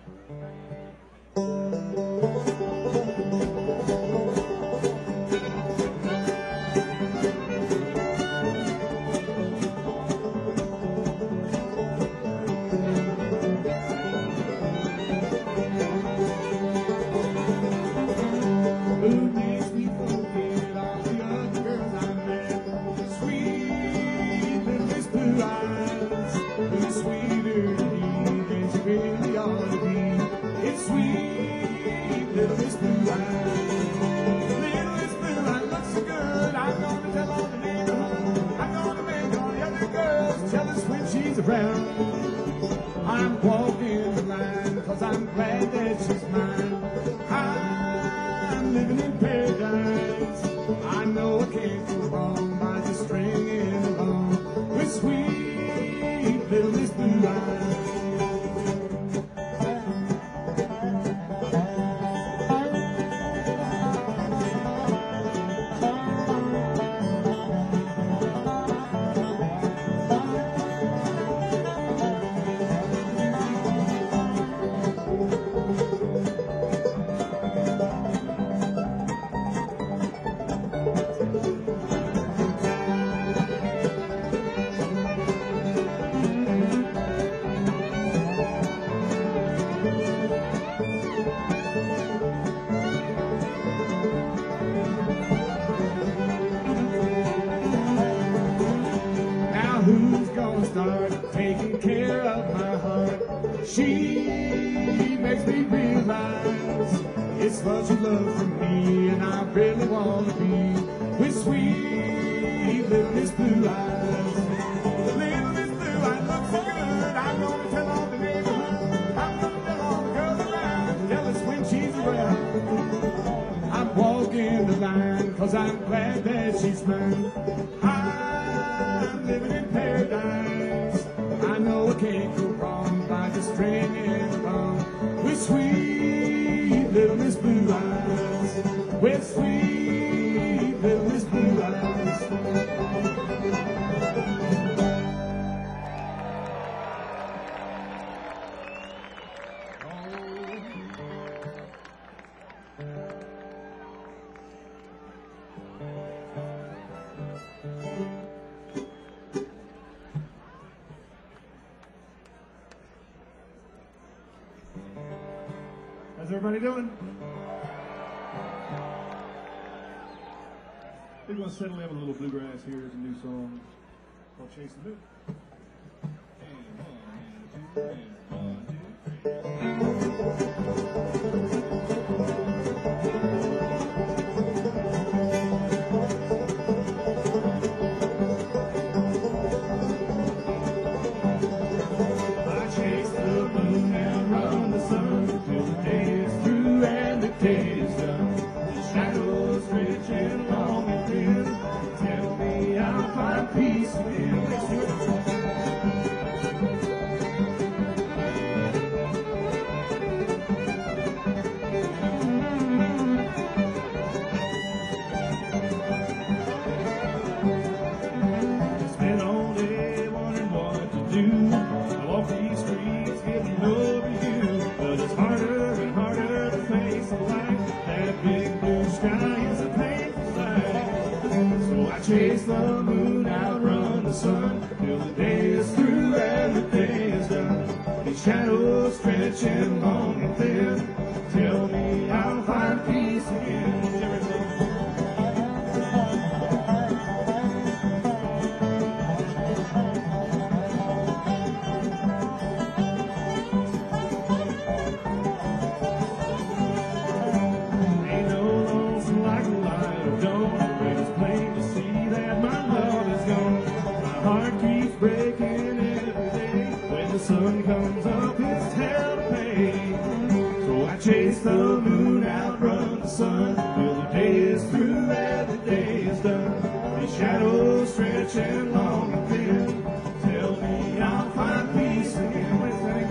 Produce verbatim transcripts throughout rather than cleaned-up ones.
I'm walking the line, cause I'm glad that she's mine. I'm living in paradise. I know I can't go wrong by just stringing along with sweet little Miss Blue Eyes. Who's gonna start taking care of my heart? She makes me realize it's such a love for me, and I really wanna be with sweet little Miss Blue Eyes. Little Miss Blue Eyes looks so good. I'm gonna tell all the neighborhood. I'm gonna tell all the girls around. Jealous when she's around. I'm walking the line, cause I'm glad that she's mine. I'm living in paradise. I know I can't go wrong by just stringing along with sweet little Miss Blue Eyes. With sweet little Miss Blue Eyes. How's everybody doing? We're going to settle in with a little bluegrass here. It's a new song called Chase the Moon. Chase the moon, outrun the sun, till the day is through and the day is done. These shadows stretching long and thin, tell me I'll find peace again. Ain't no lonesome like a light of dawn, when it's plain to see that my love is gone. My heart keeps breaking every day. When the sun comes up, it's hell to pay. So I chase the moon, outrun the sun, till the day is through and the day is done. These shadows stretching long and thin, tell me I'll find peace again. Let's sing.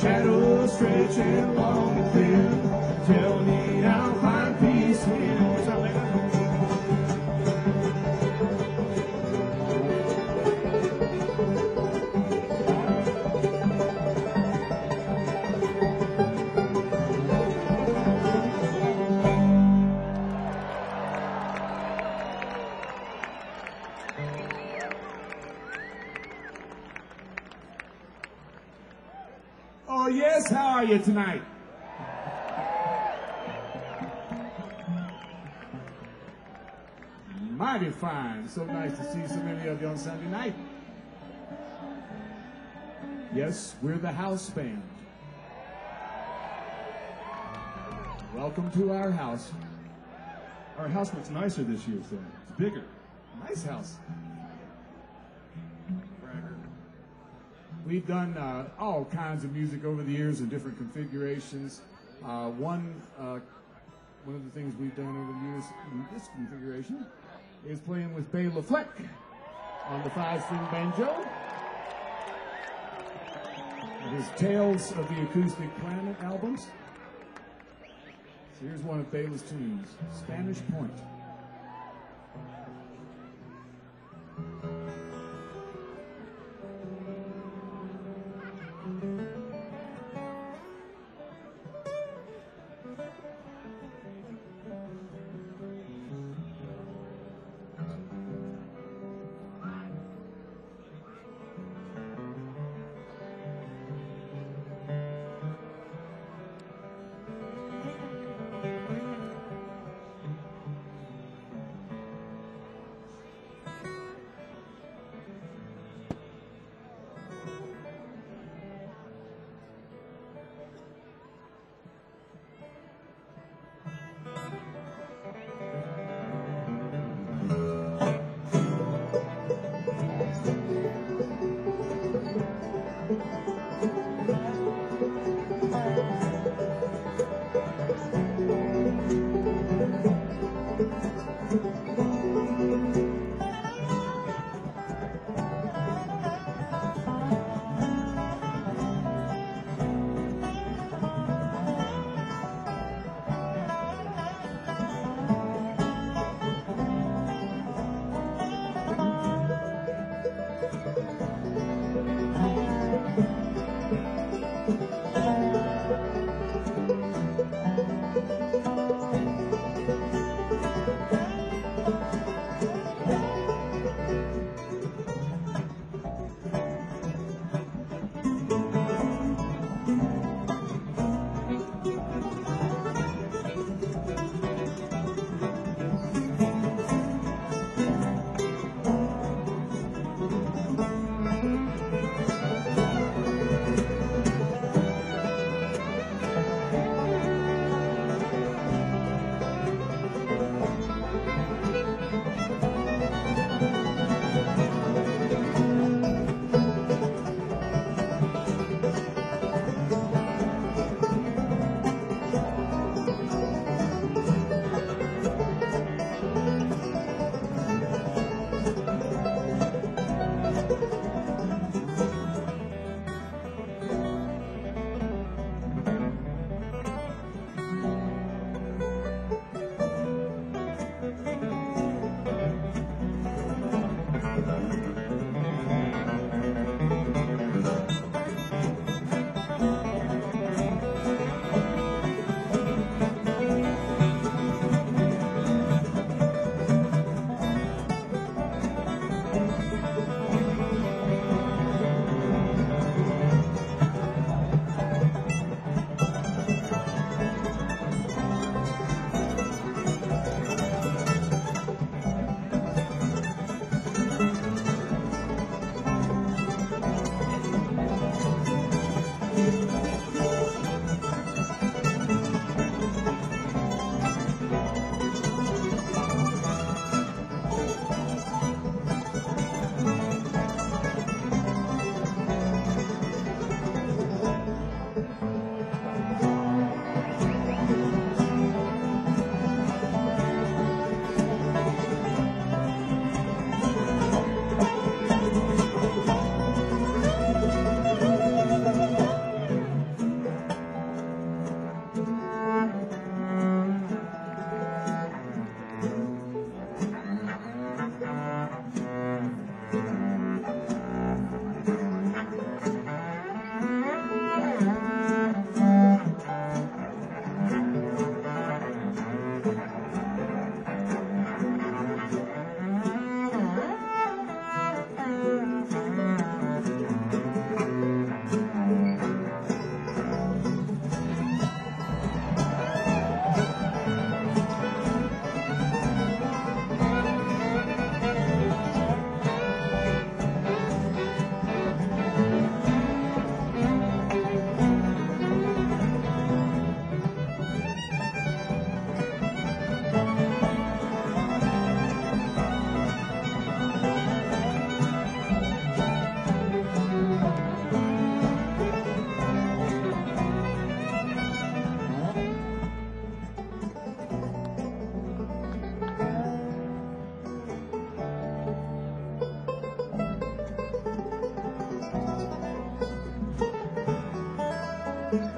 shadows stretching along the cliff. Tell me I'll find peace in. What's up, man? Oh, yes, how are you tonight? Mighty fine. So nice to see so many of you on Sunday night. Yes, we're the house band. Welcome to our house. Our house looks nicer this year, so it's bigger. Nice house. We've done uh, all kinds of music over the years in different configurations. Uh, one, uh, one of the things we've done over the years in this configuration is playing with Bela Fleck on the five-string banjo. His Tales of the Acoustic Planet albums. So here's one of Bela's tunes, Spanish Point.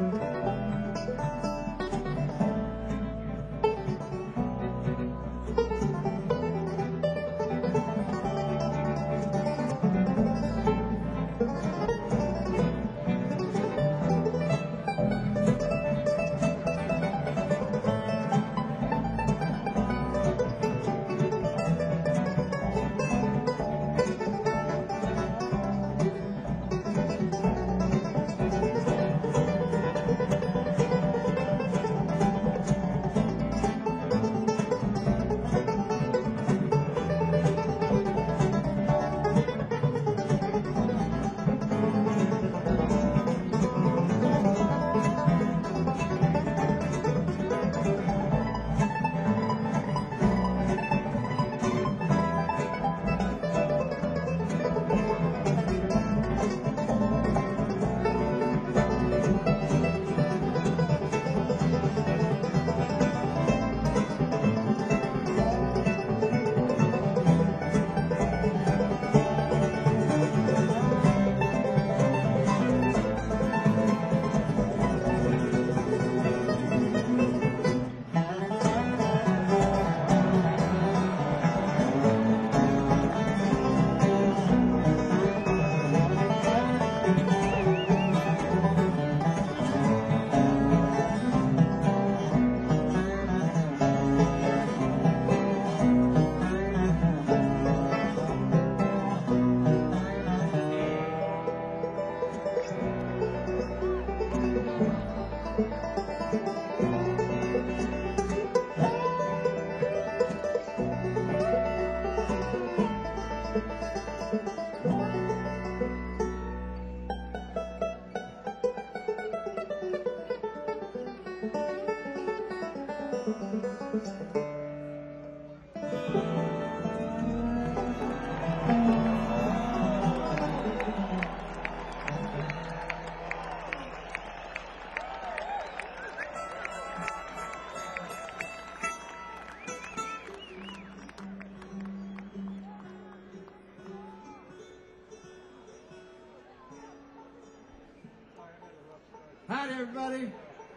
Hi, everybody.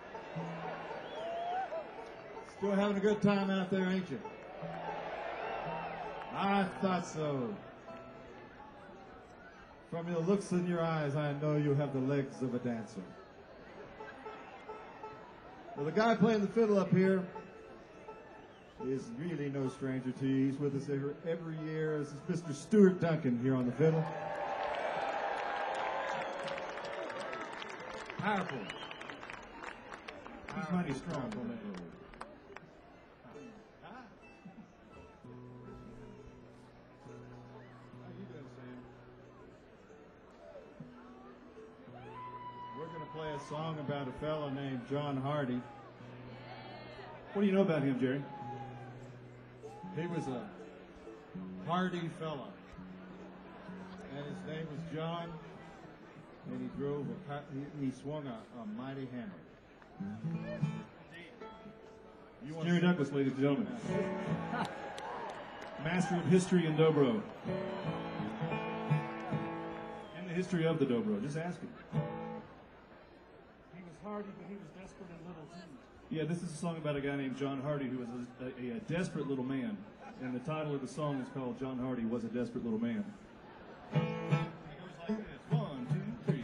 Still having a good time out there, ain't you? I thought so. From the looks in your eyes, I know you have the legs of a dancer. Well, the guy playing the fiddle up here is really no stranger to you. He's with us every, every year. This is Mister Stuart Duncan here on the fiddle. Powerful. He's mighty strong on that road. How you doing, Sam? We're going to play a song about a fellow named John Hardy. What do you know about him, Jerry? He was a hardy fellow, and his name was John, and he drove a, he, he swung a, a mighty hammer. You want Jerry Douglas, ladies and gentlemen. Master of history in dobro. And the history of the dobro. Just ask him. He was hardy, but he was desperate and little too. Yeah, this is a song about a guy named John Hardy who was a, a, a desperate little man. And the title of the song is called John Hardy Was a Desperate Little Man. It goes like this. One, two, three.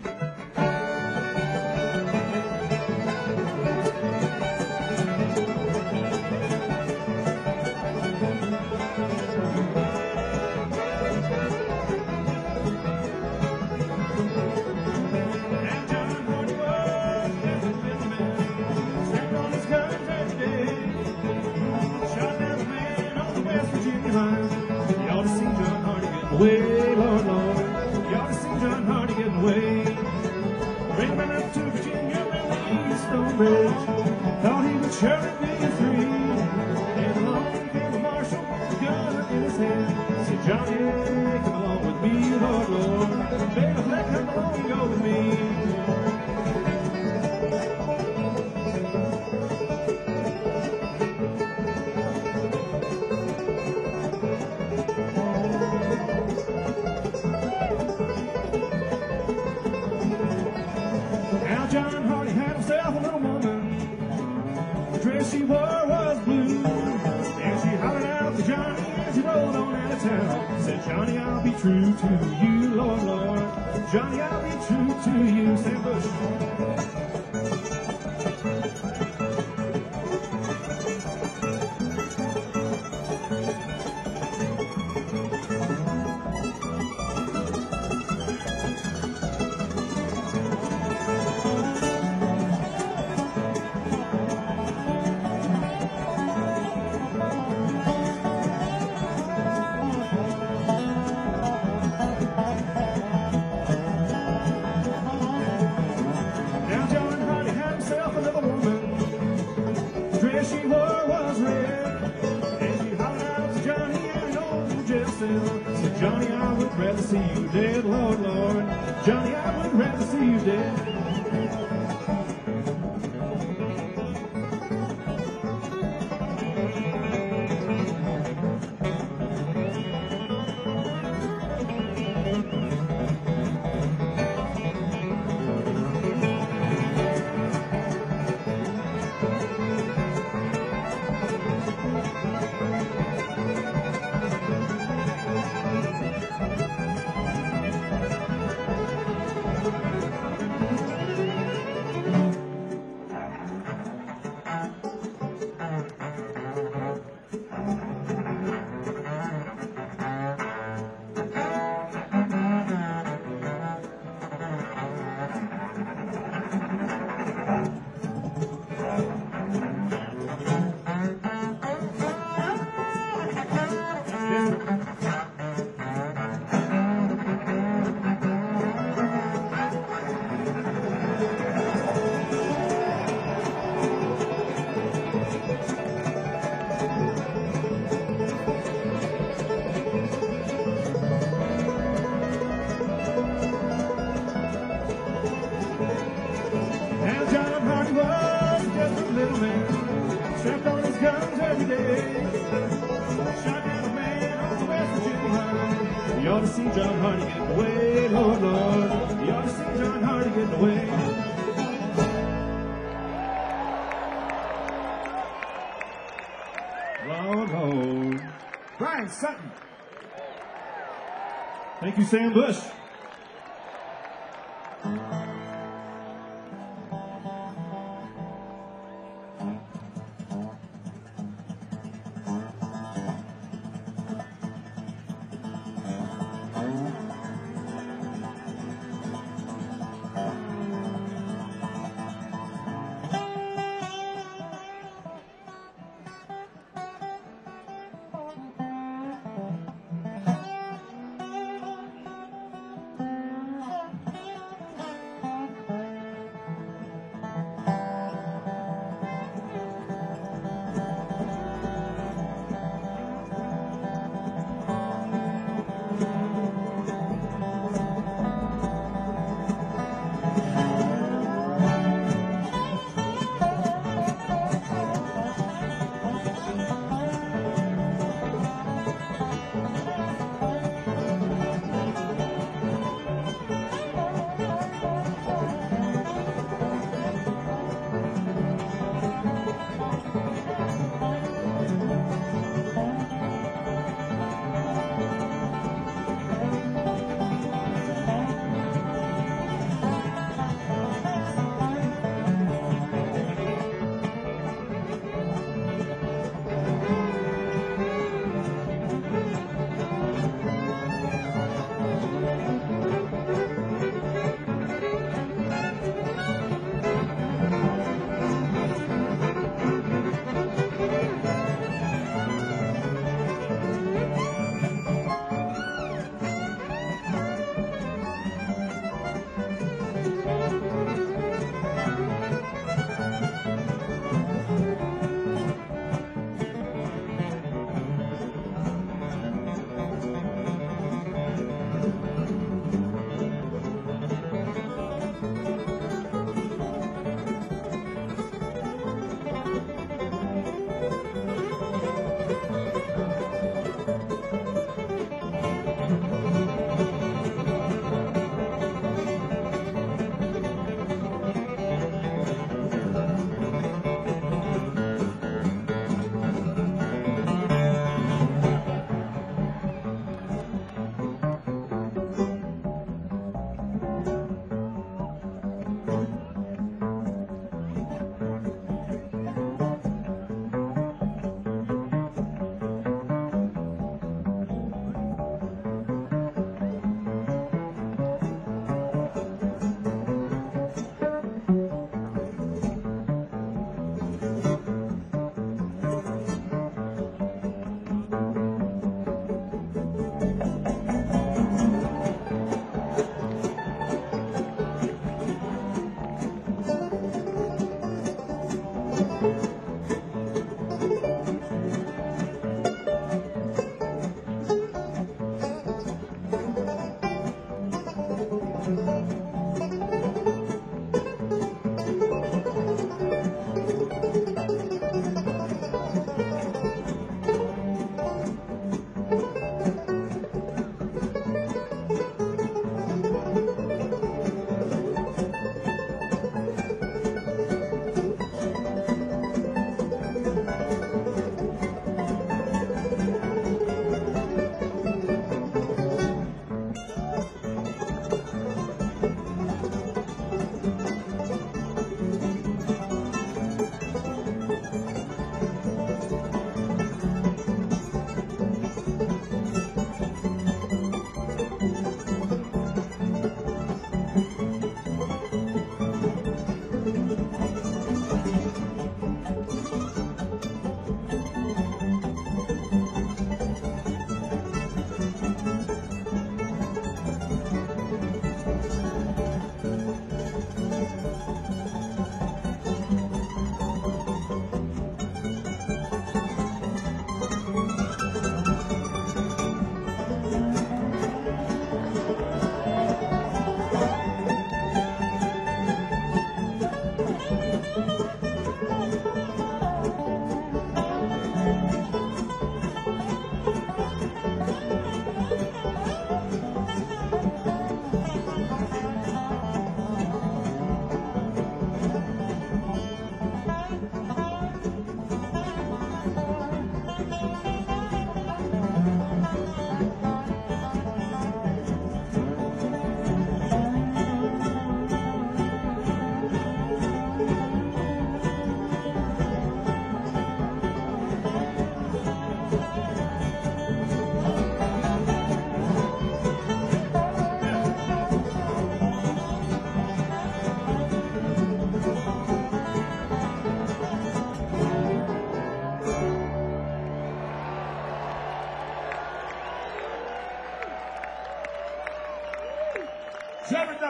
Away, Lord, Lord, you ought to see John Hardy getting away. Bring him up to Virginia and the Stone Bridge. Thought he would surely be free. And along came a marshal with a gun in his hand. Said, Johnny, come along with me, Lord, Lord. Baby, let come along and go with me. John Hardy had himself dress she wore was blue. And she hollered out to Johnny as he rode on out of town. Said, Johnny, I'll be true to you, Lord, Lord. Johnny, I'll be true to you. Sam Bush. Johnny, I would rather see you dead, Lord, Lord. Johnny, I would rather see you dead. You ought to see John Hardy getting away, Lord, Lord. You ought to see John Hardy getting away. Lord, Lord. Brian Sutton. Thank you, Sam Bush.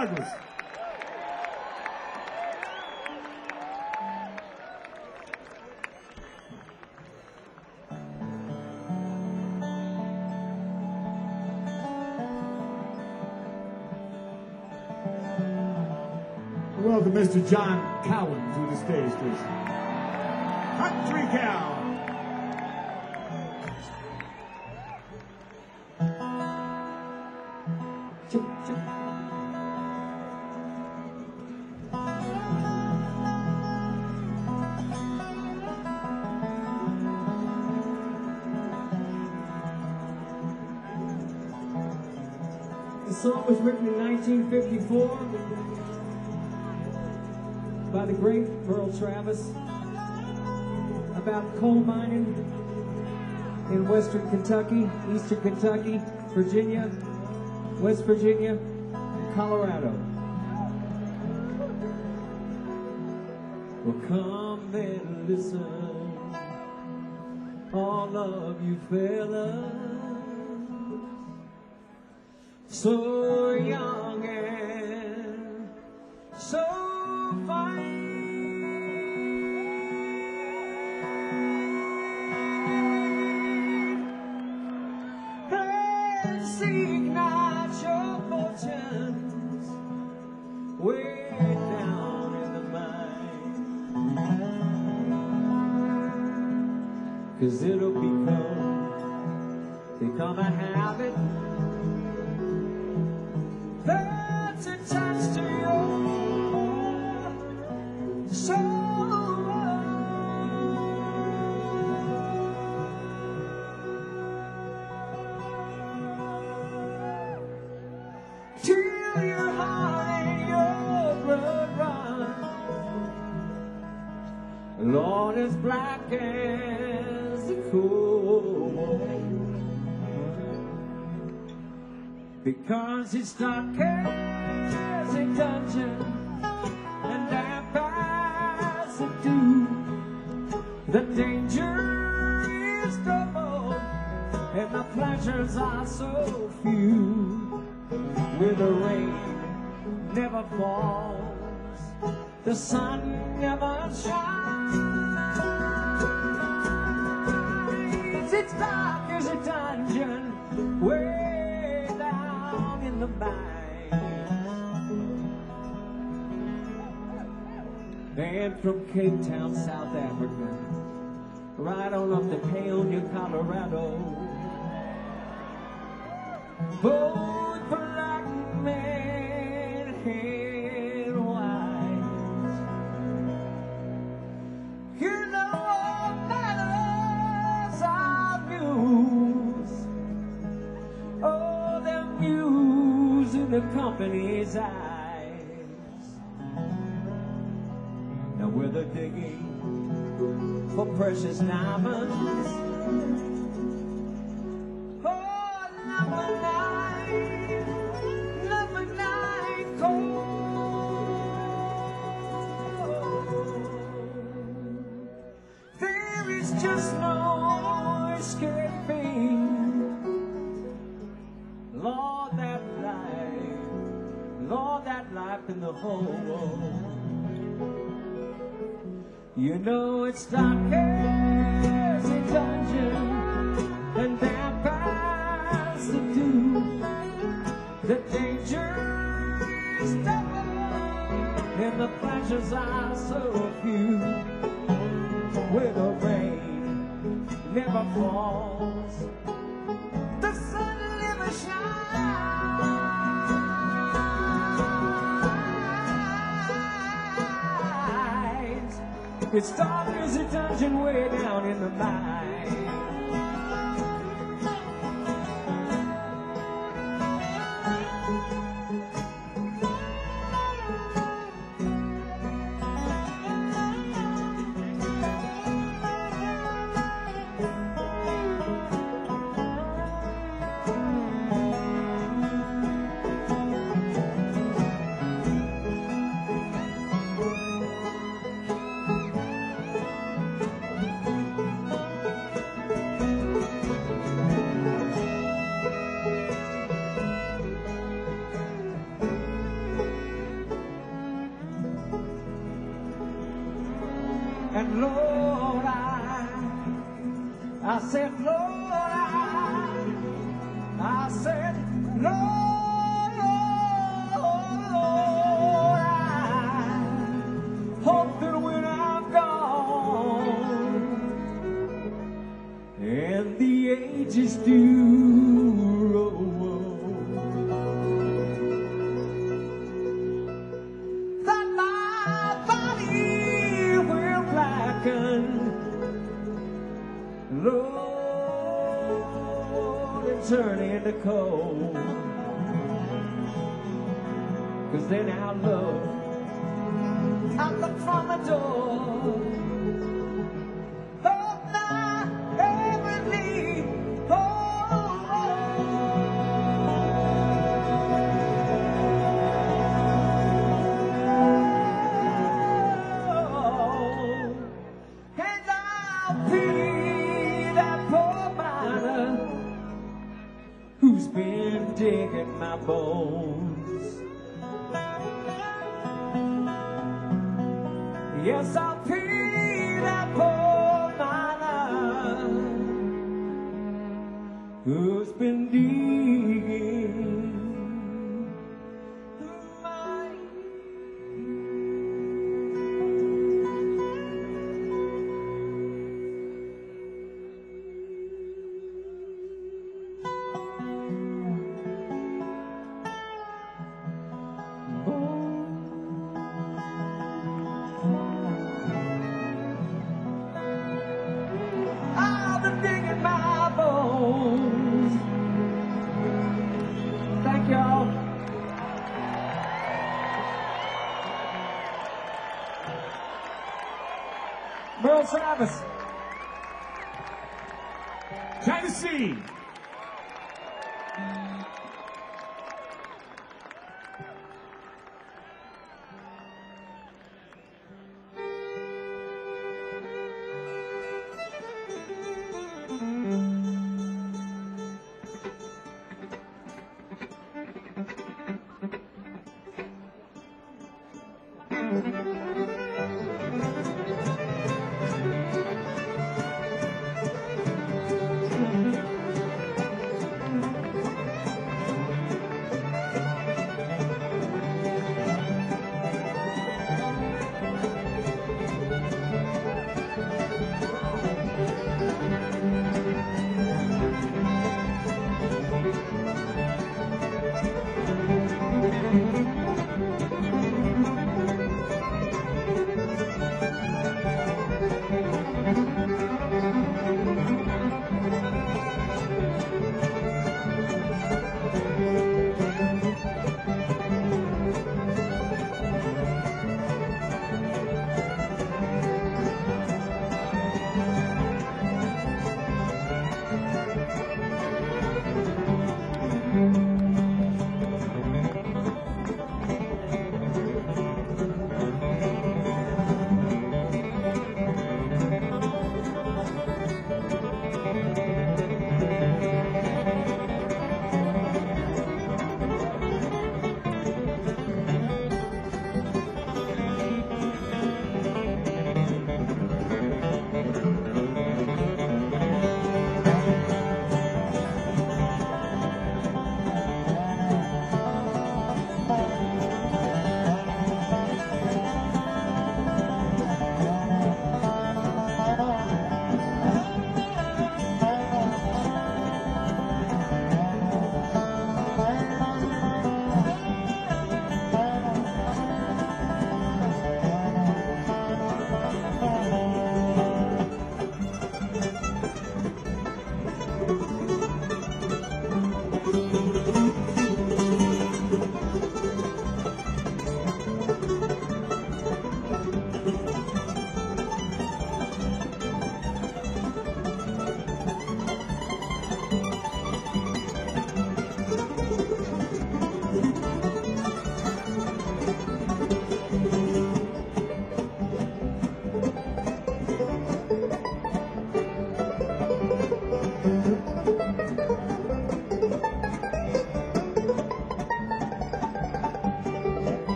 Douglas. Welcome Mister John Cowan to the stage, please. Country Cow. Chip, chip. The song was written in nineteen fifty-four by the great Merle Travis about coal mining in western Kentucky, eastern Kentucky, Virginia, West Virginia, and Colorado. Well, come and listen, all of you fellas, so young and so fine. Let's ignite your fortunes way down in the mine, 'cause it'll become, become a habit that's attached to your soul. Till your heart and your blood run, Lord, as black as the coal, because it's dark as a dungeon and damp as a dew. The danger is double and the pleasures are so few. Where the rain never falls, the sun never shines. It's dark as a dungeon way down in the mine. And from Cape Town, South Africa, right on up to Paonia, Colorado, both black men and white, you know all matters are news. Oh, the muse in the company's eyes. Now where they're digging for precious diamonds, oh, number nine, number nine cold. There is just no escaping, Lord, that life, Lord, that life in the hole. You know it's dark as a dungeon and damp as the dew. The danger is double and the pleasures are so few. Where the rain never falls, the sun never shines. It's dark as a dungeon way down in the mine. And Lord, I, I said, Lord, I, I said, Lord, Lord, Lord, I hope that when I'm gone and the ages do roll, that my body will blacken, Lord, and turn into coal. 'Cause then our love, I look from the door of my heavenly home. And I'll be that poor miner who's been digging my bones. Yes, I'll be that poor miner who's been digging my I've been digging my bones. Thank y'all. Merle Travis. Tennessee.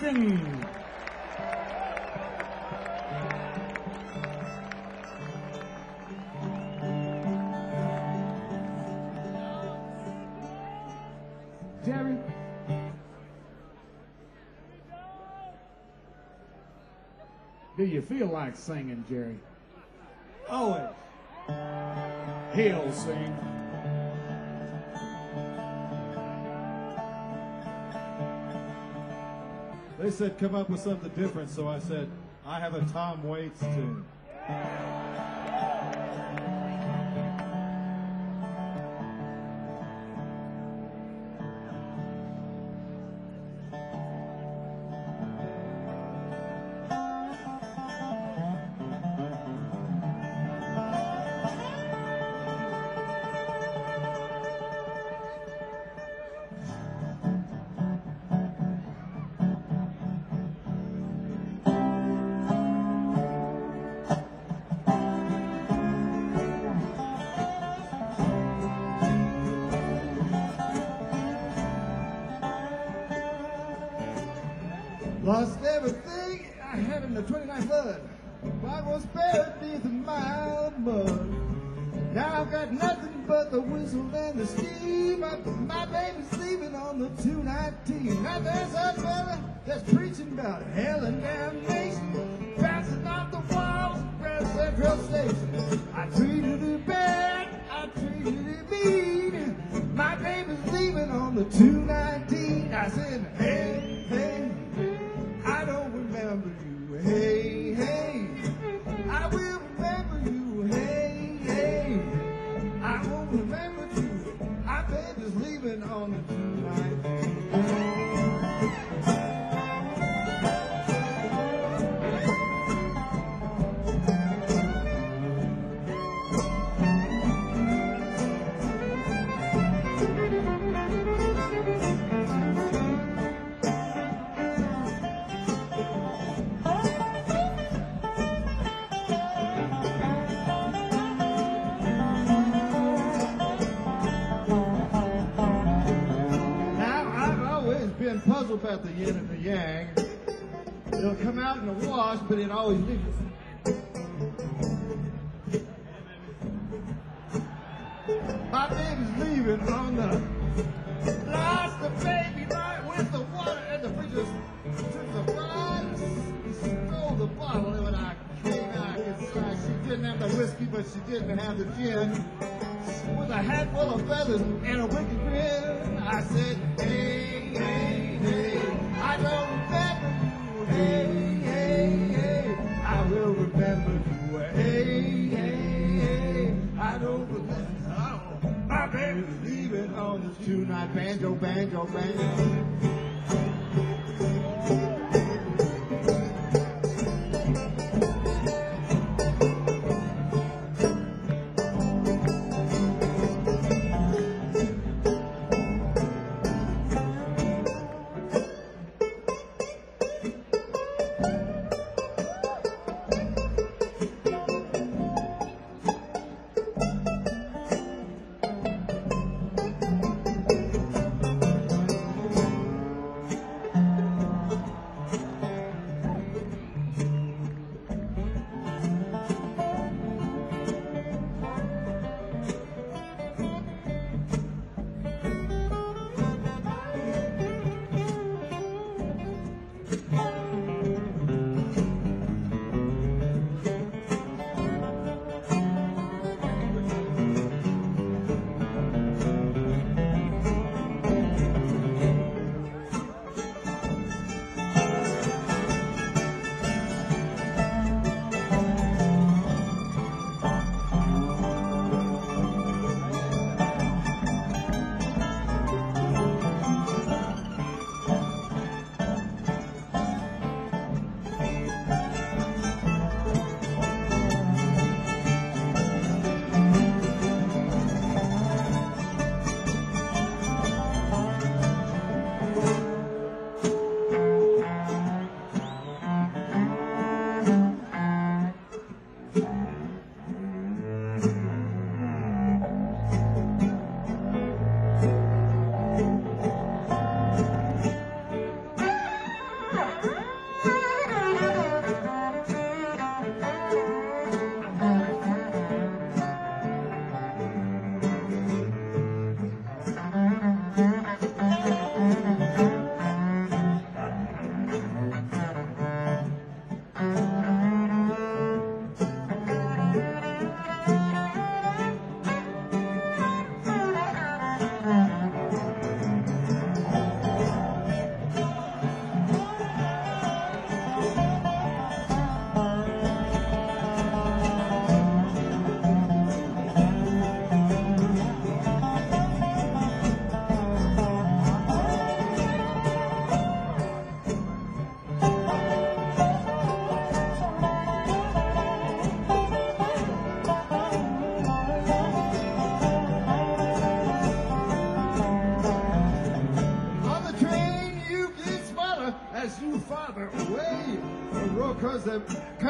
Houston. Jerry? Do you feel like singing, Jerry? Always. He'll sing. They said come up with something different, so I said, I have a Tom Waits tune. Lost everything I had in the twenty-nine flood. I was buried beneath a mile of mud. Now I've got nothing but the whistle and the steam. My, my baby's leaving on the two nineteen. Now there's a fella that's preaching about hell and damnation, bouncing off the walls of Grand Central Station. I treated her bad, I treated her mean. My baby's leaving on the two nineteen. I said, hey, hey, I don't remember you. Hey, hey, I will remember you. Hey, hey, I won't remember you. My baby's leaving on the two nineteen. Puzzle about the yin and the yang. It'll come out in the wash, but it always leaves. My baby's leaving on the lost the baby right with the water and the freezer took the bride, stole the bottle, and when I came out, it's like she didn't have the whiskey, but she didn't have the gin. With a hat full of feathers and a wicked grin, I said, hey, hey, hey, I don't remember you. Hey, hey, hey, I will remember you. Hey, hey, hey, I don't remember. Oh, my baby's leaving on this two-night banjo, banjo, banjo.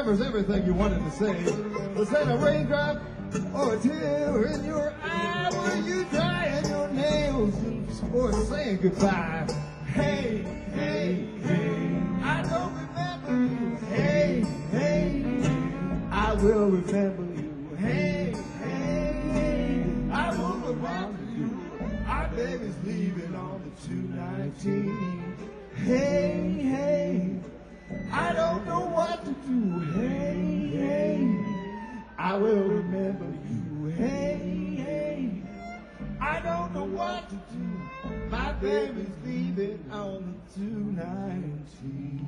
covers everything you wanted to say. Was that a raindrop or a tear in your eye? Were you drying your nails or saying goodbye? Hey, hey, hey, I don't remember you. Hey, hey, I will remember you. Hey, hey, I will remember you. Our baby's leaving on the two nineteen. Hey, hey, I don't know what to do. Hey, hey, I will remember you. Hey, hey, I don't know what to do. My baby's leaving on the two nineteen.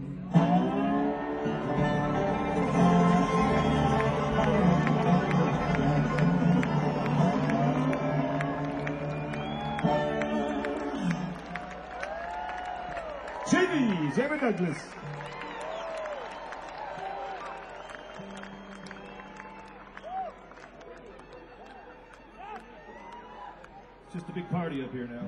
Jimmy, Jimmy Douglas. It's just a big party up here now.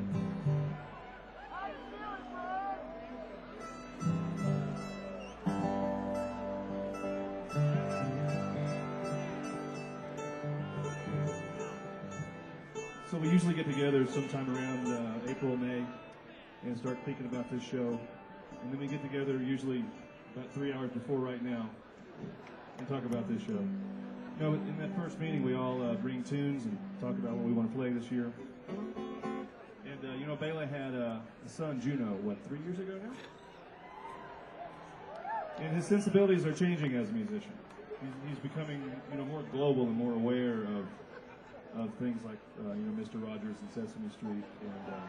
So we usually get together sometime around uh, April, May, and start thinking about this show. And then we get together usually about three hours before right now and talk about this show. You know, in that first meeting, we all uh, bring tunes and talk about what we want to play this year. And, uh, you know, Bela had uh, a son, Juno, what, three years ago now? And his sensibilities are changing as a musician. He's, he's becoming, you know, more global and more aware of of things like, uh, you know, Mister Rogers and Sesame Street. And, uh,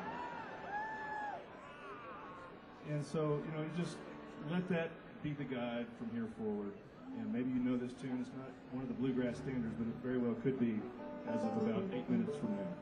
and so, you know, you just let that be the guide from here forward. And maybe you know this tune. It's not one of the bluegrass standards, but it very well could be as of about eight minutes from now.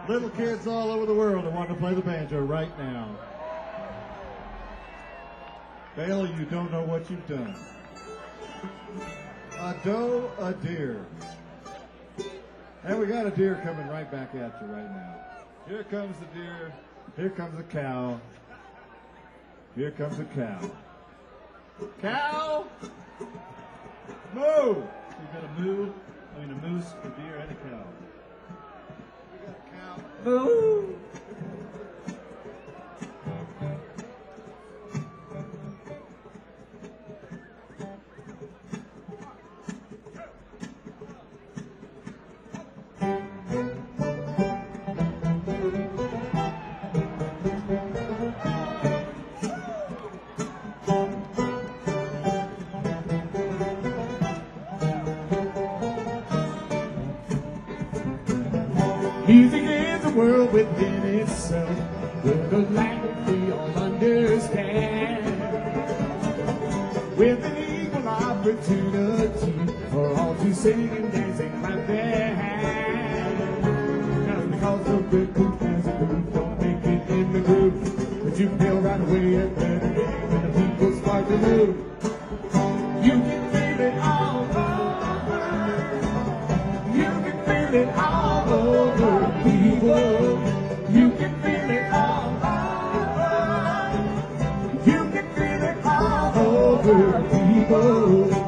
little kids all over the world that want to play the banjo right now. Bailey, you don't know what you've done. A doe, a deer. And we got a deer coming right back at you right now. Here comes the deer. Here comes the cow. Here comes the cow. Cow! Moo! So you've got a moo, I mean a moose, a deer, and a cow. We got a cow. Boo! Music is a world within itself, with a language we all understand, with an equal opportunity for all to sing and dance and clap their hands. Just because a good group has a groove, don't make it in the groove, but you feel right away at the day when the people start to move. You can feel it all over. You can feel it all over. People, you can feel it all over. You can feel it all over, people.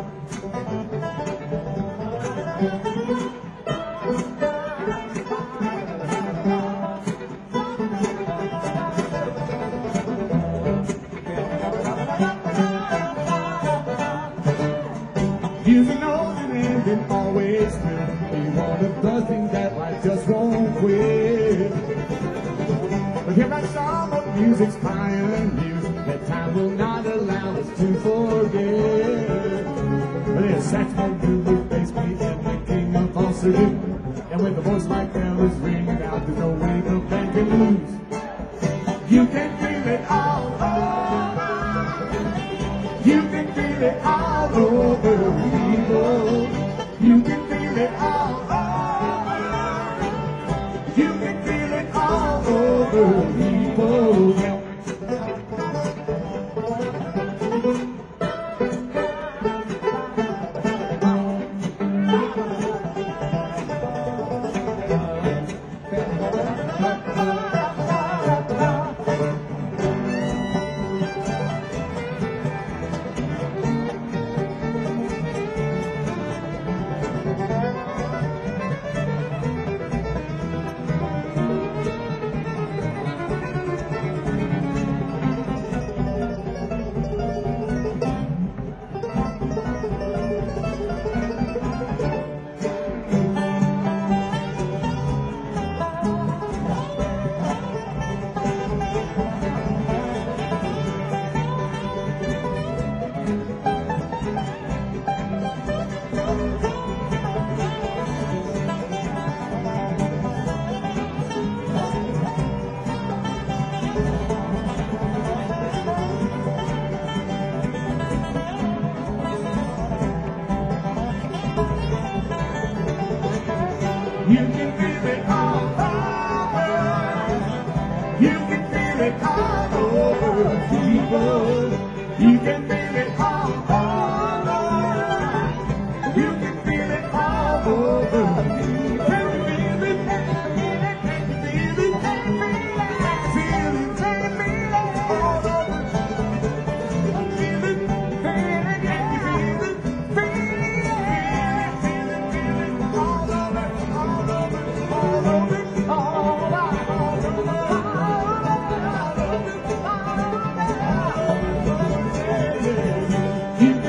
Music knows it and it always will be one of the things that life just won't quit. But here are some of music's pioneers that time will not allow us to forget. There's saxophone, bugle, bass, beat, and the king of all singing. And with a voice like Elvis ringing out, there's no way the band can lose. You can feel it all over. You can feel it all over, people. You can feel it all over. You can feel it all over, people. You can feel it all over. You can feel it all over, people. You can feel it all over. You can feel it all over. Can you feel it? Can you feel it? Can you feel it? Feel it, can you feel it all over? Feel it, feel it, can you feel it? Feel it, feel it, feel it all over, all over, all over, all over, all over, all over. You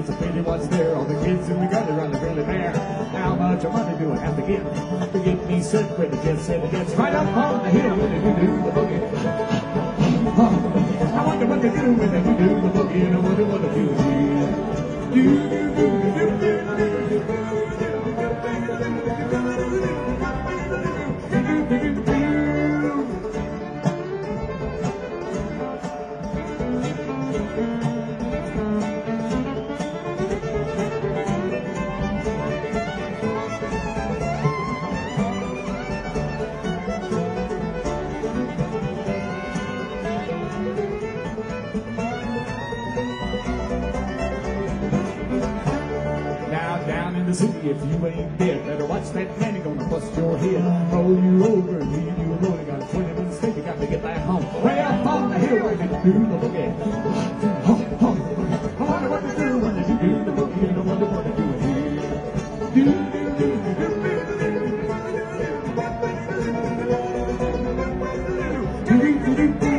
it's a pity what's there. All the kids in the gutter run the really fair. How much money do I have to get to get me set where the jet set gets right up on the hill when they do do the boogie? Oh, I wonder what they do when they do do the boogie, and I wonder what they do. Do do do do do do do. If you ain't dead, better watch that man, he gonna bust your head. Roll you over and leave you alone. You got a twenty minute stay, you got to get back home. Way up on the hill where they do the boogie. Oh, oh. I wonder what they do when they do the boogie, and I wonder what they do here. Do, do, do, do, do, do, do, do, do, do, do.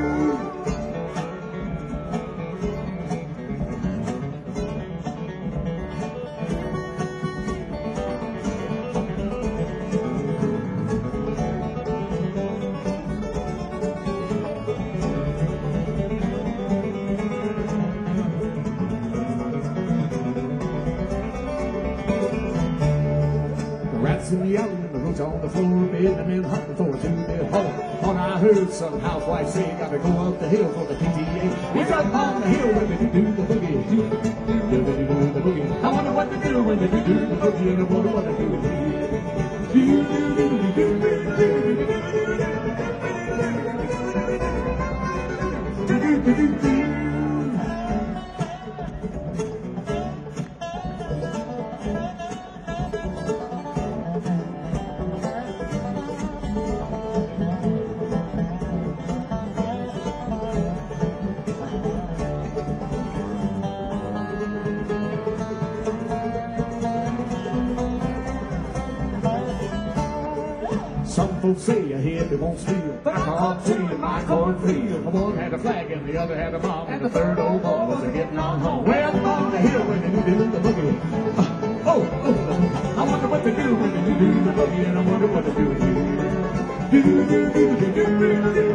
In the alley, and the roach on the floor, bed and men hunting for a two-bed hole. And I heard some housewife say, gotta go up the hill for the P T A. He's up on the hill when they do the boogie. Do, do, do, do, do the boogie. I wonder what they do when they do the boogie, and I wonder what they do here. Do, do, do, do, do, do, do, do, do, do, do. Some folks say a head they won't steal, but I caught two in my cornfield. The one had a flag and the other had a bomb, and the third old boy was a getting on home. Way up on the hill when they do the boogie. Uh, oh, oh, I wonder what they do when they do the boogie, and I wonder what they do here. Do, do, do, do, do, do, do, do.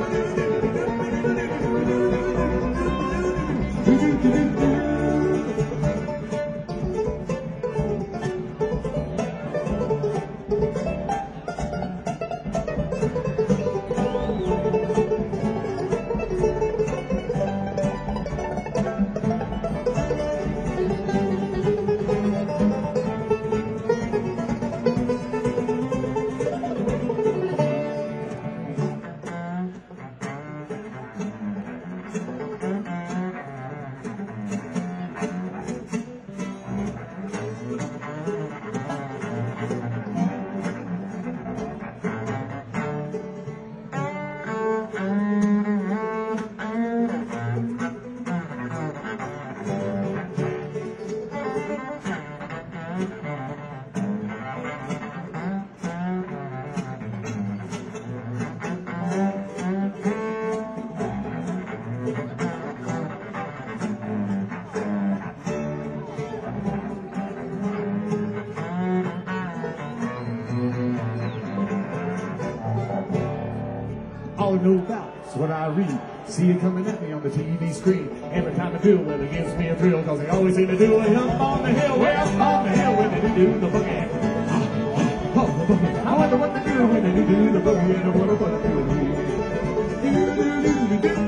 All I know about is what I read. See it coming at me on the T V screen. Every time I do it, well, it gives me a thrill, cause they always seem to do it up on the hill, way up on the hill when they do do the boogie. Oh, oh, the boogie. I wonder what they do when they do do the boogie, and I wonder what they do here. Do, do, do, do, do, do, do,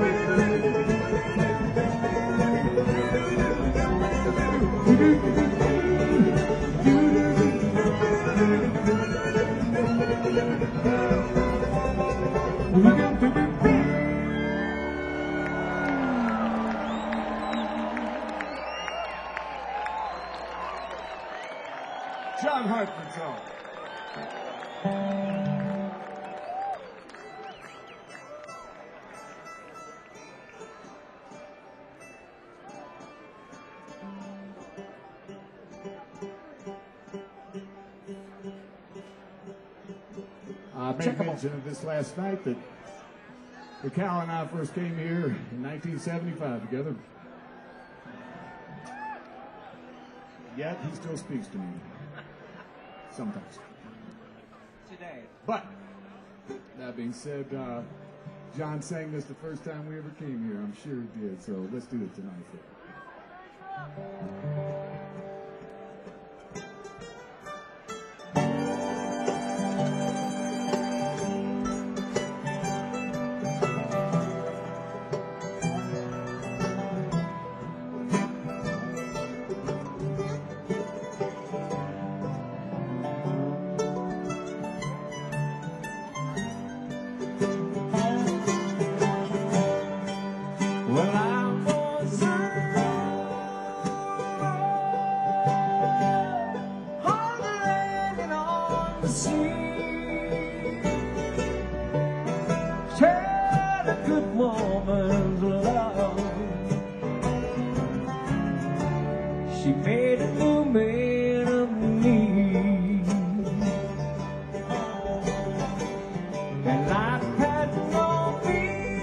John Hartford's on. I made mention of this last night that when Cal and I first came here in nineteen seventy-five together, yet he still speaks to me. Sometimes. Today. But, that being said, uh, John sang this the first time we ever came here. I'm sure he did, so let's do it tonight. Well, I was hardly on the sea. Tell a good woman's love. She made a new man of me, and life had no meaning.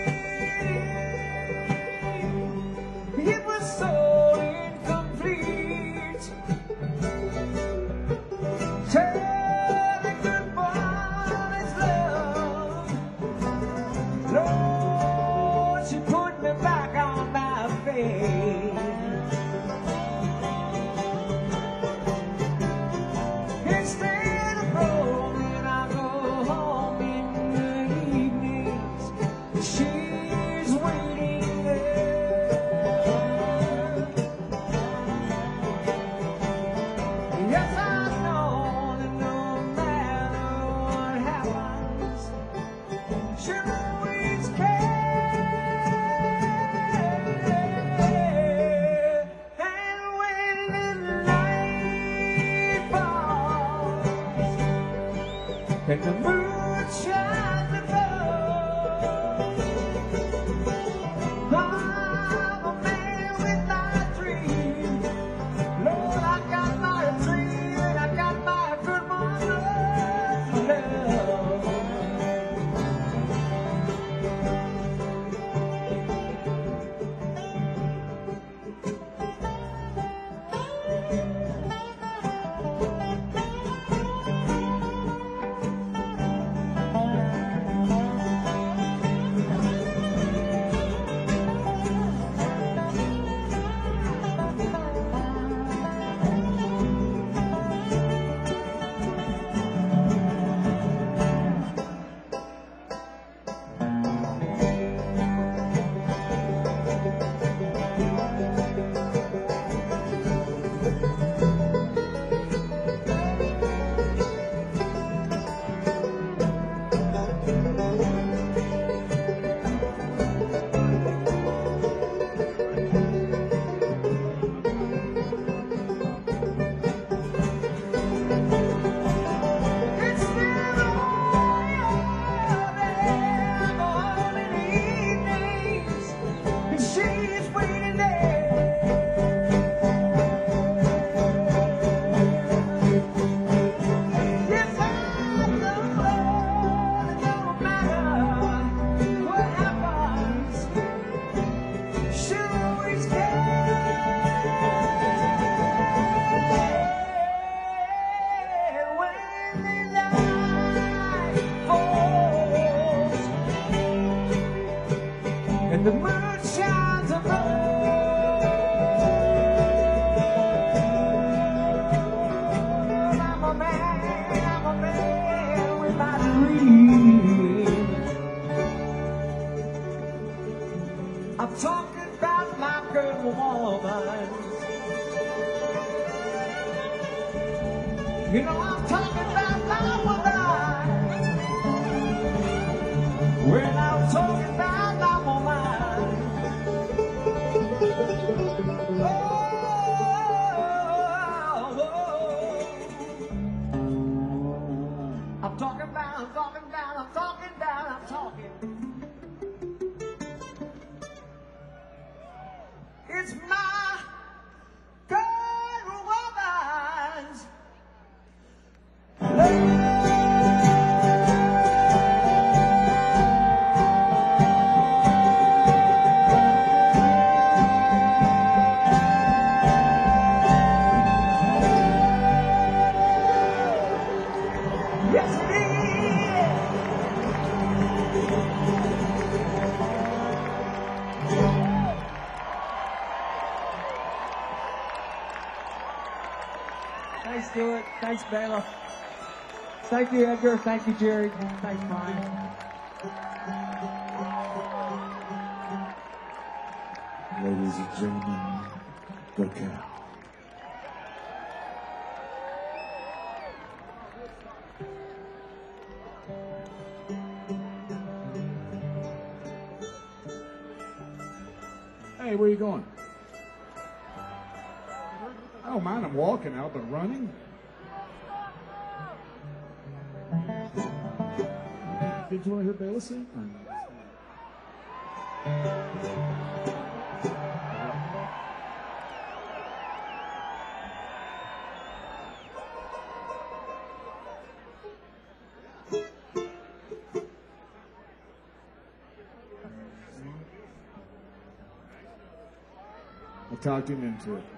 It was so incomplete. Tell the goodbyes, love. Lord, she put me back on my feet. Instead of rolling, I go home in the evenings. She's waiting there. Yes, I know that no matter what happens, she'll always care. And when the night falls and the moon shines above, I'm a man with my dream. Lord, I got my dream, and I got my good mother's love. It's been all day, all in the evenings, and she's waiting there. Yes, I know that no matter what happens, she'll always care. When the night falls and the moon shines above, I'm a man, I'm a man with my dream. I'm talking about my good woman. You know I'm talking about my woman. When I'm talking about my woman. Oh, I'm talking about, I'm talking about, I'm talking about, I'm talking. It's my good woman's Yes, it is. Thanks, Stuart. Thanks, Bela. Thank you, Edgar. Thank you, Jerry. Thanks, Brian. Ladies and gentlemen, the cow. Hey, where you going? I don't mind I'm walking out, but running? Did you want to hear Bela sing? Or no? I talked him into it.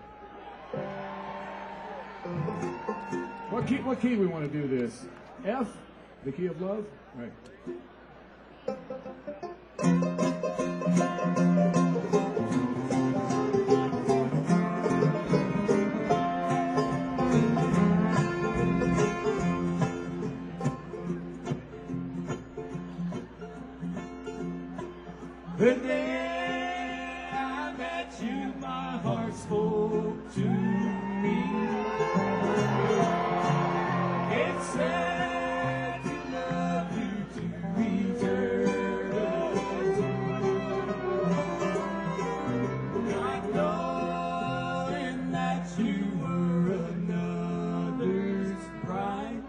What key, what key we want to do this? F? The key of love? Right. The day I met you, my heart spoke to me. It said to love you to eternity. Not knowing that you were another's bride.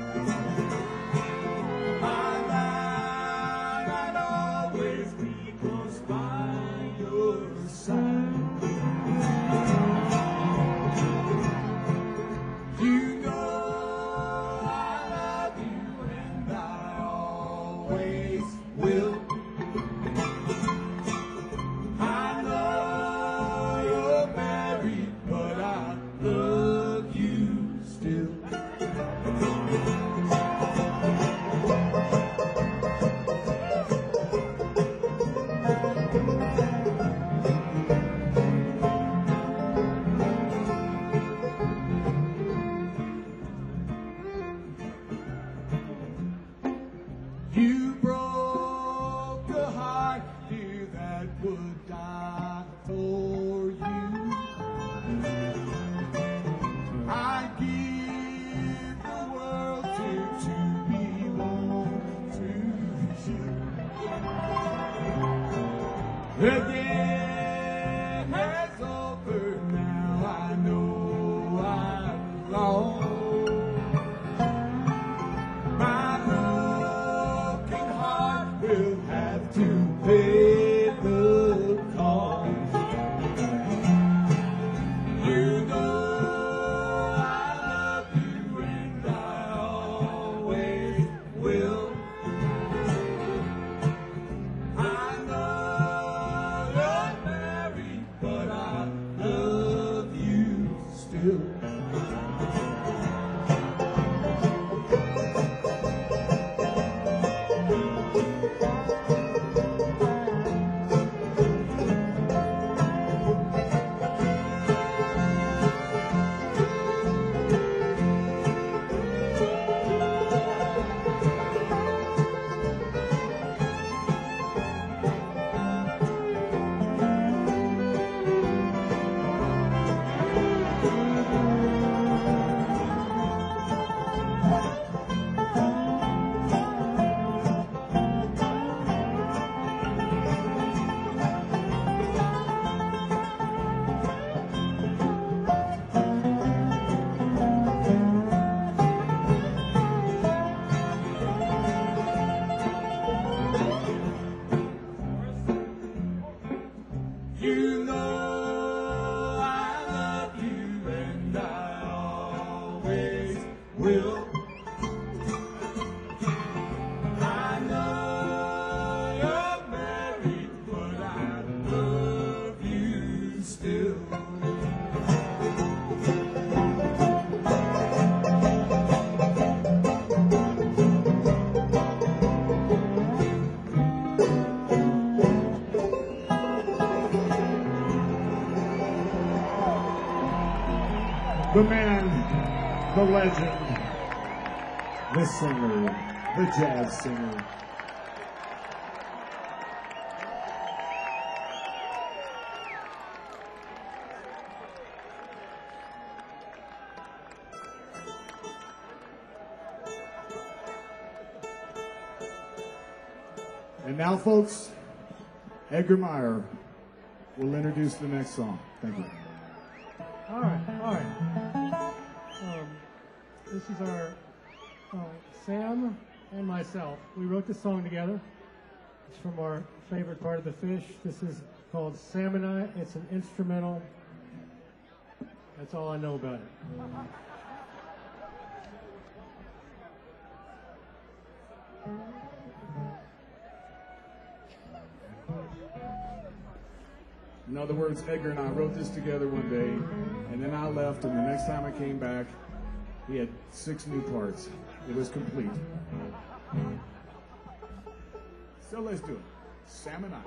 My life I'd always be close by your side. You know I love you and I always will. I know you're married, but I love you still. You broke a heart, dear, that would die for you. I'd give the world to, to belong to you. The day has over now, I know I'm lost. My broken heart will have to pay the cost. You know I love you and I always will. I know the legend, the singer, the jazz singer. And now, folks, Edgar Meyer will introduce the next song. Thank you. All right, all right. Um, this is our uh, Sam and myself. We wrote this song together. It's from our favorite part of the Fish. This is called Sam and I. It's an instrumental. That's all I know about it. In other words, Edgar and I wrote this together one day, and then I left, and the next time I came back, he had six new parts. It was complete. So let's do it. Sam and I.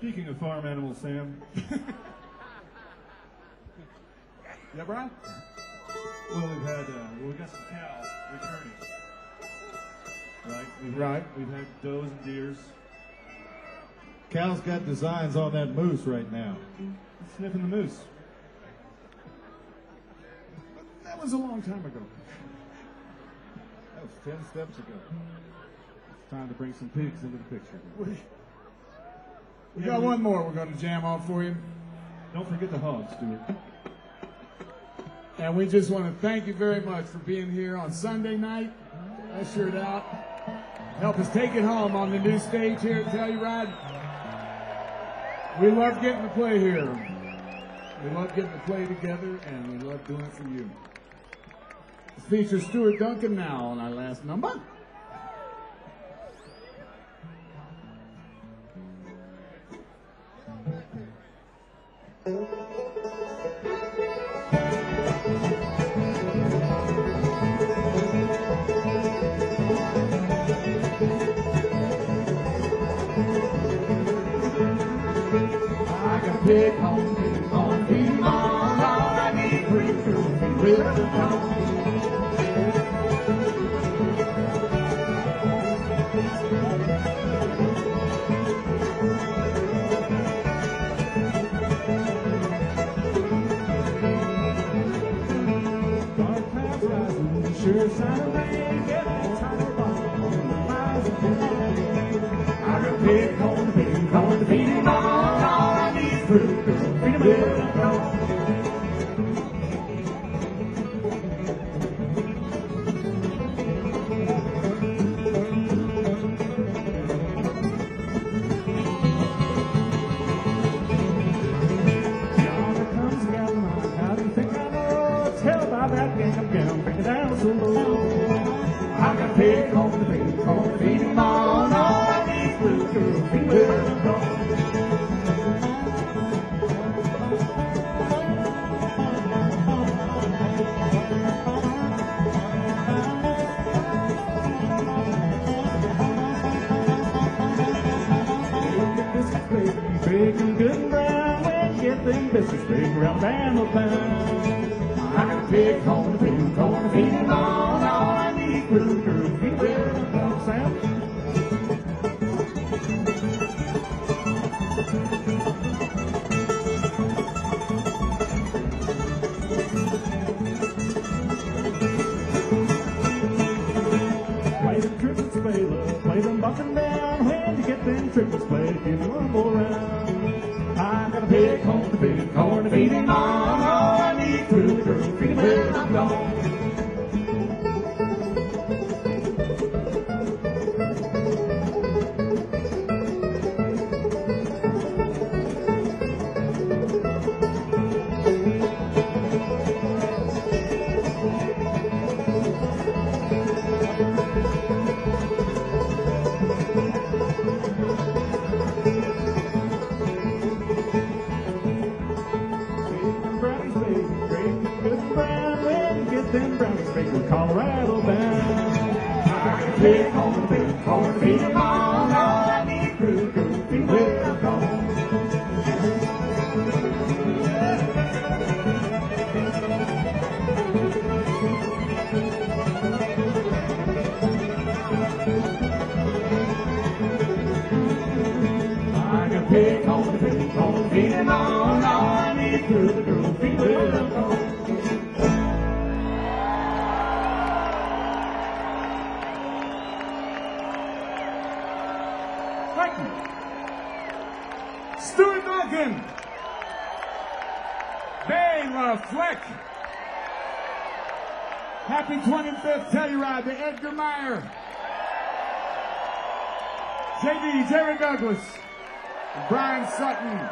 Speaking of farm animals, Sam. Yeah, Brian? Well, we've had, uh, well, we got some cows returning. Right? We've had, Right. We've had does and deers. Cal's got designs on that moose right now. Sniffing the moose. That was a long time ago. That was ten steps ago. It's time to bring some pigs into the picture. We, we got one more we're going to jam off for you. Don't forget the hogs, Stuart. And we just want to thank you very much for being here on Sunday night. Usher it out. Help us take it home on the new stage here at Telluride. We love getting to play here. We love getting to play together, and we love doing it for you. It features Stuart Duncan now on our last number. I got big home, big home, big home, all I need is real good, real good. Dark clouds rising, sure sign of rain, get that tiny bomb on the miles of day. I got big home, big home, big home, all I need is real good, real good. I got big on the big on the feed him on, all I need is blue girl, feed him on. Big and good and brown, when you get them biscuits big round Alabama. I got a big home, a big home, a feed him on, all I need is blue girl, feed him on, Sam. Play them triplets, play love, play them up and down, when you get them triplets, play, give them one more round. I got a big home, a big home, a feed him on, all I need is blue girl, feed him when I'm gone. Them brownies make them Colorado bound. I got a big home, big home, feed them on, all I need is blue girl, feed where I'm gone. I got a big home, big home, feed them on, all I need is blue girl, feed where I'm gone. Stuart Duncan, Bela Fleck, happy twenty-fifth Telluride to Edgar Meyer, J D, Jerry Douglas, and Brian Sutton.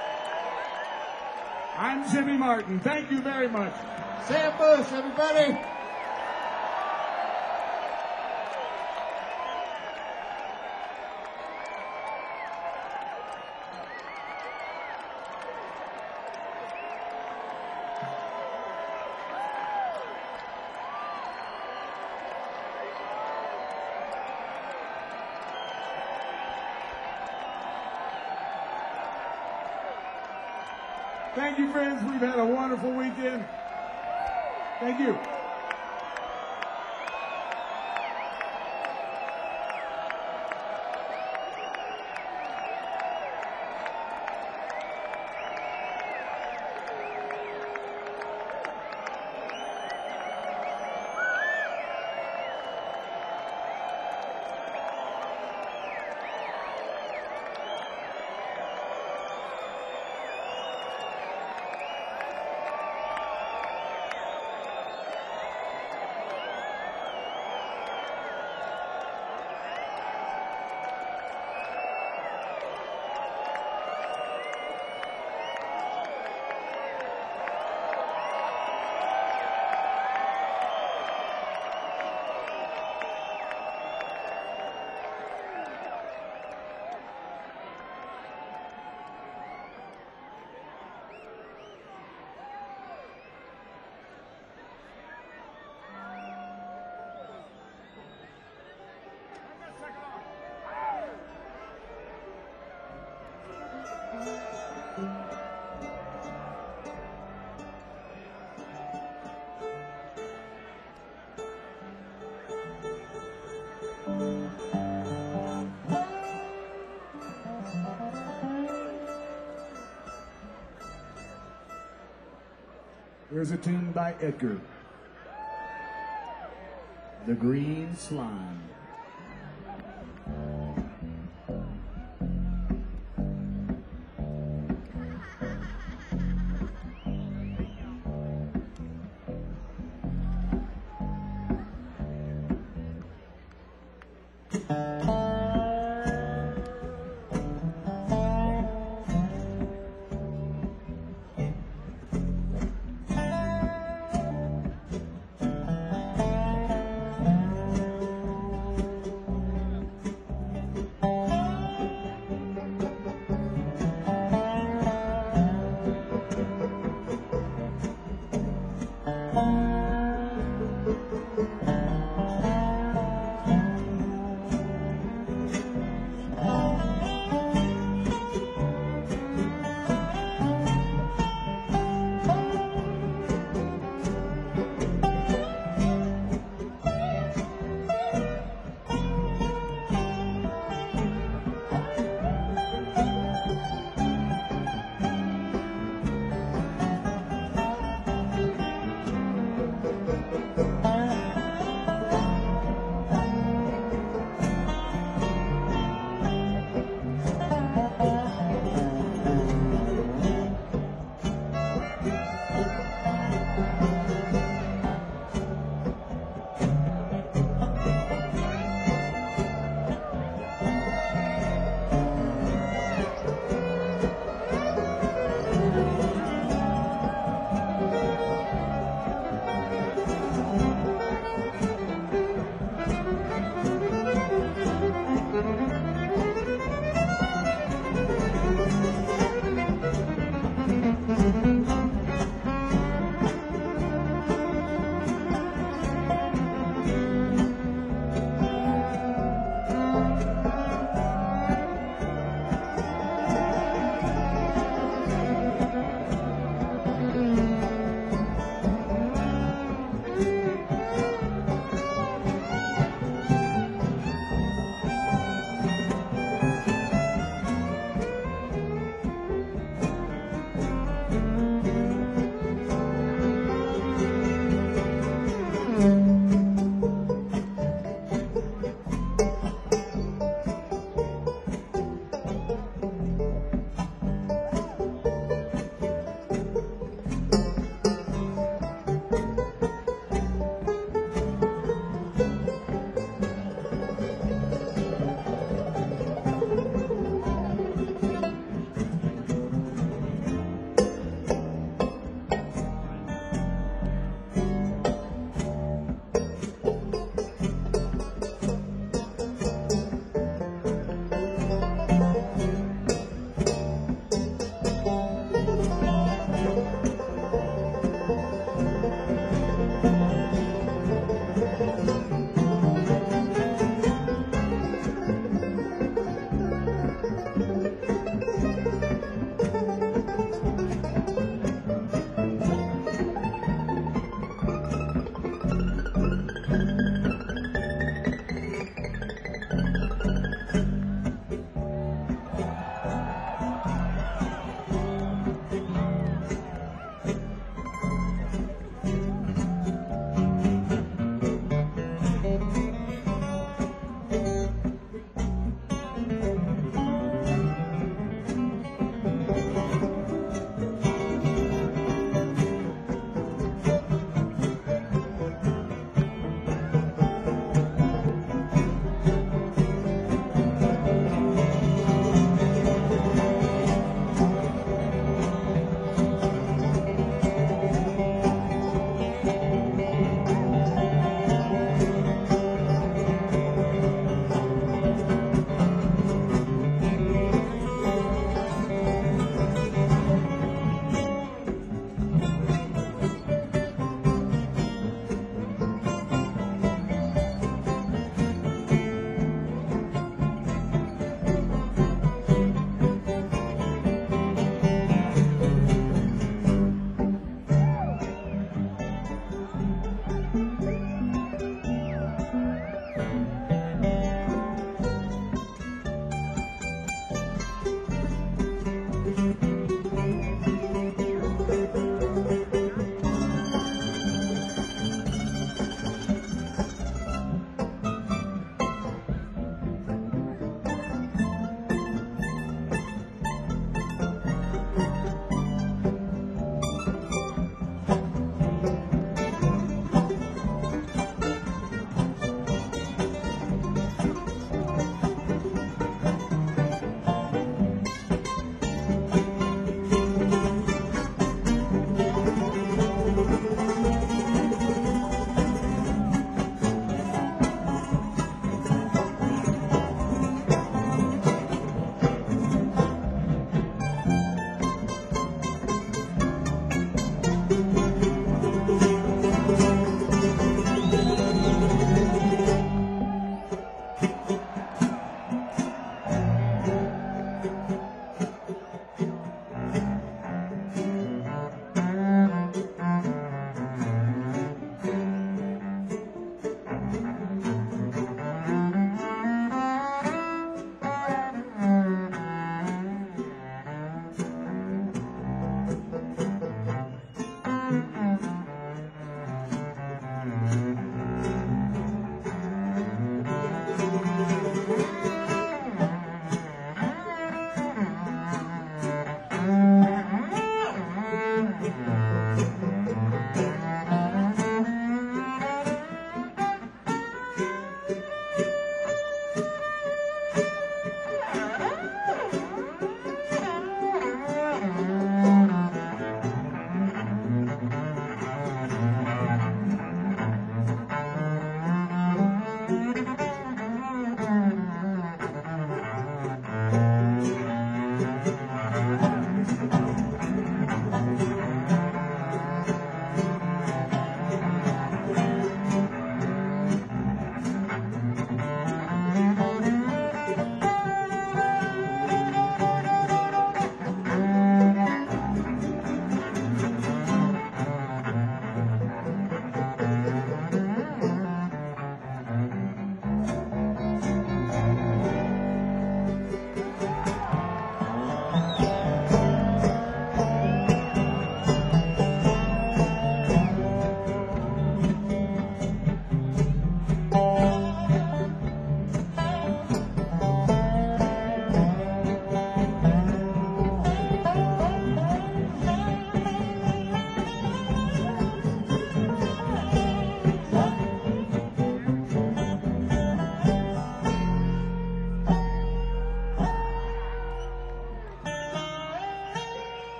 I'm Jimmy Martin. Thank you very much. Sam Bush, everybody. Thank you, friends. We've had a wonderful weekend. Thank you. Here's a tune by Edgar. The Green Slime.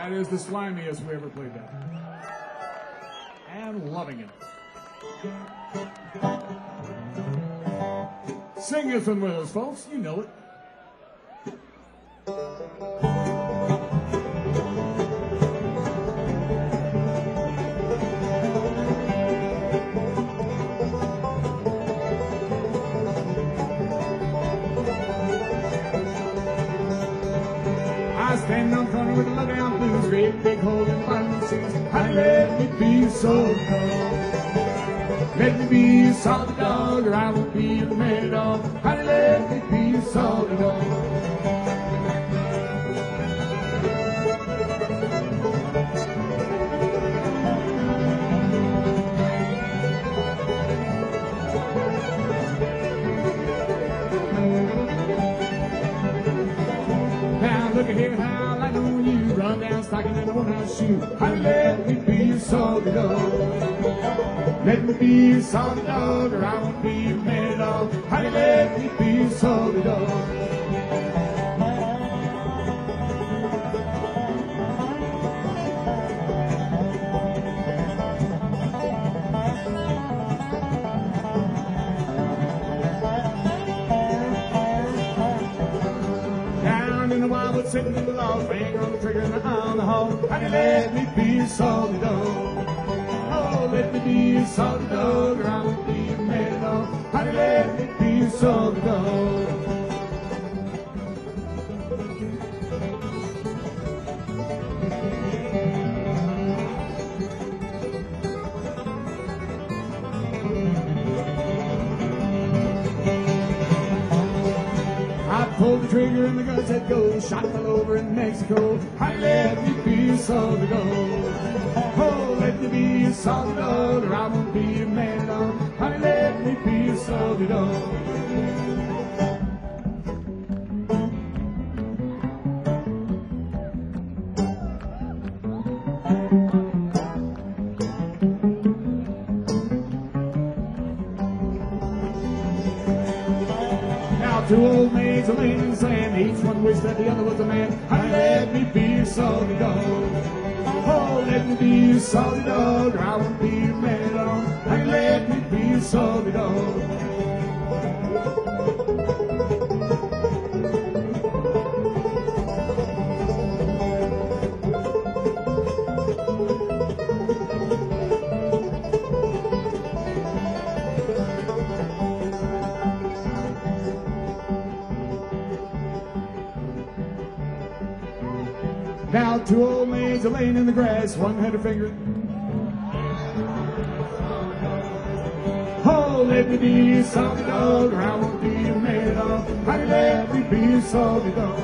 That is the slimiest we ever played that. And loving it. Sing this one with us, folks. You know it. I stand on corner with a lowdown blues, great big hole in the bottom of the seas. Honey, let me be so dog. Let me be a salty dog, or I won't be a mad dog. Honey, let me be a salty dog. Look at here how I know you run down stocking in a one-house shoe. Honey, let me be a salty dog. Let me be a salty dog, or I won't be a mad dog. Honey, let me be a salty dog. Sitting in the log, finger on the trigger and the eye on the hog. Honey, let me be a salty dog. Oh, let me be a salty dog, or I won't be a mad dog. Honey, let me be a salty dog. Pulled the trigger and the gun said go. Shot fell over in Mexico. Honey, let me be a salty dog. Oh, let me be a salty dog, or I won't be a mad dog. Honey, let me be a salty dog. Two old maids are laying in the sand, each one wished that the other was a man. Honey, let me be a salty dog. Oh, let me be a salty dog, or I won't be a mad dog. Honey, let me be a salty dog. Now two old maids are laying in the grass, one had her finger. Oh, let me be a salty dog, or I won't be a mad dog. Honey, let me be a salty dog.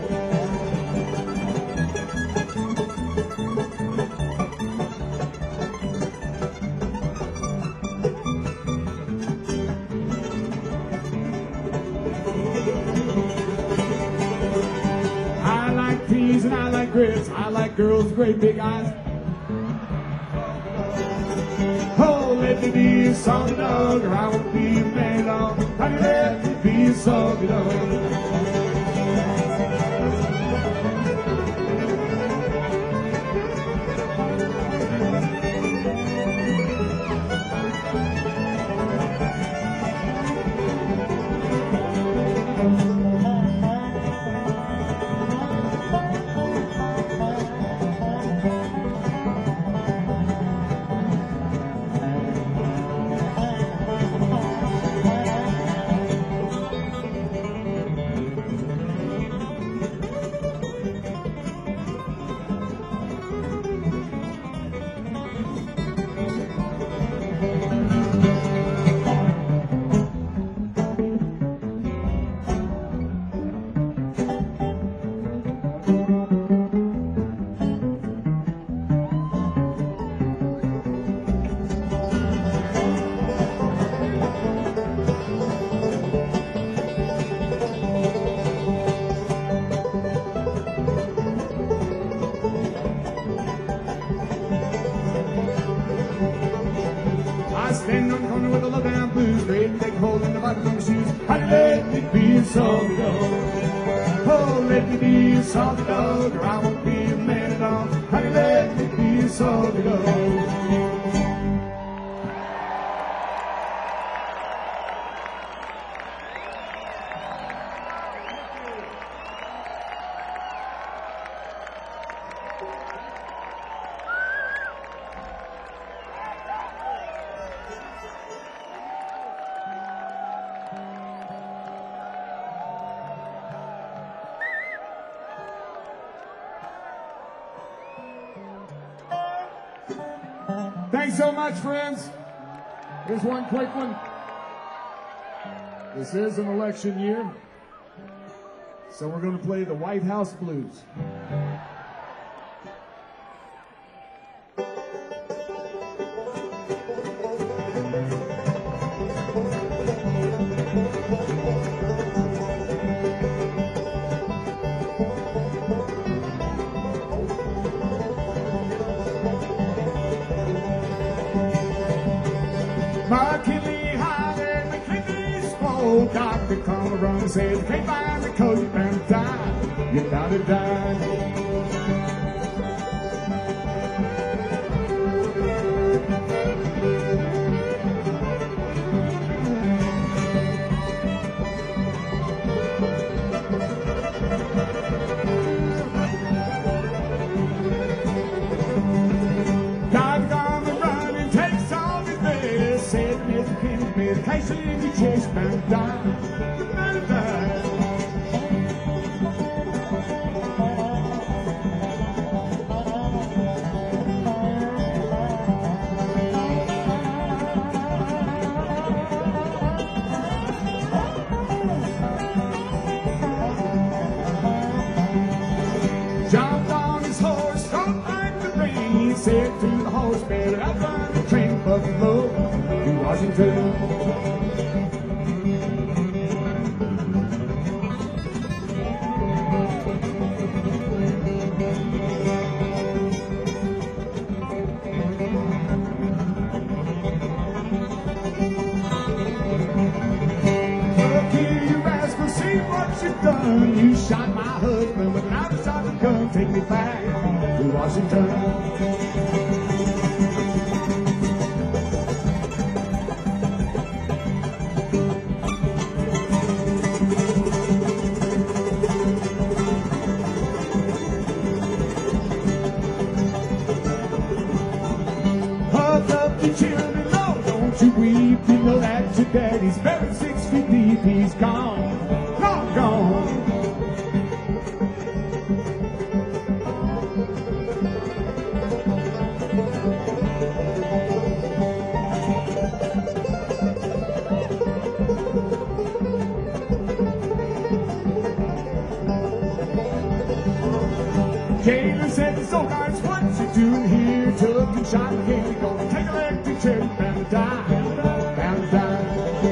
And I like grits, I like girls with great big eyes. Oh, let me be a salty dog, or I won't be a mad dog. Honey, let me be a salty dog. Stand on the corner with a low down blues, great big hole in the bottom of my shoes. Honey, let me be a salty dog. Oh, let me be a salty dog, or I won't be a mad dog. y'all. Honey, let me be a song to go. Thanks so much, friends. Here's one quick one. This is an election year, so we're going to play the White House Blues. McKinley High and McKinley spoke. Doctor come around and said, you can't find the code, you're bound to die. You're bound to die. Medication in your chest, bound to die, bound to die. Jumped on his horse, strong like the rain. Said to the horse, better outrun the train, Buffalo to Washington. Done. You shot my husband, but now the shot will come take me back to Washington. Hug up the children, Lord, don't you weep. You know that your daddy's buried six feet deep. He's gone. Gone. Jalen said to Sogarts, what you doing here? Took and shot again. You're gonna take a electric chair, bound to die, bound to die.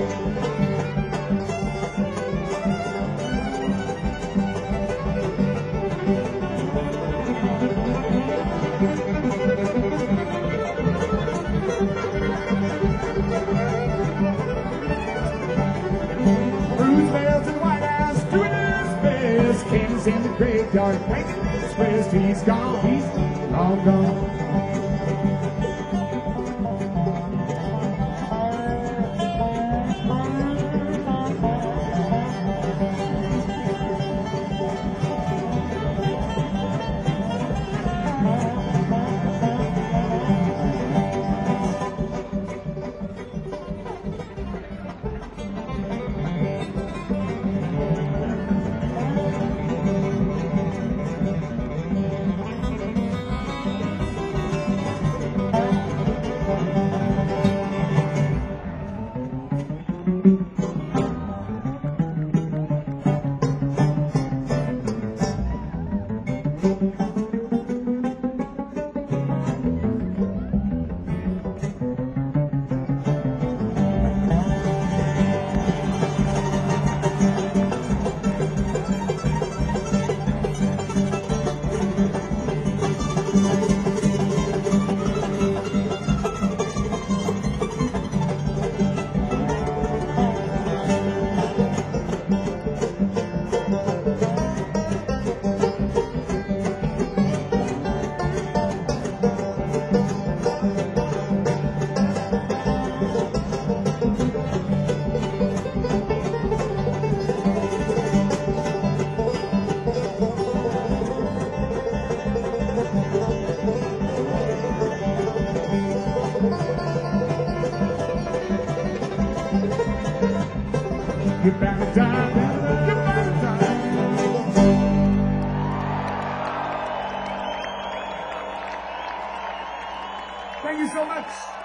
Roosevelt's in the White House doing his best. Kennedy's in the graveyard making his rest. He's gone, he's long gone. die. You better die. Thank you so much.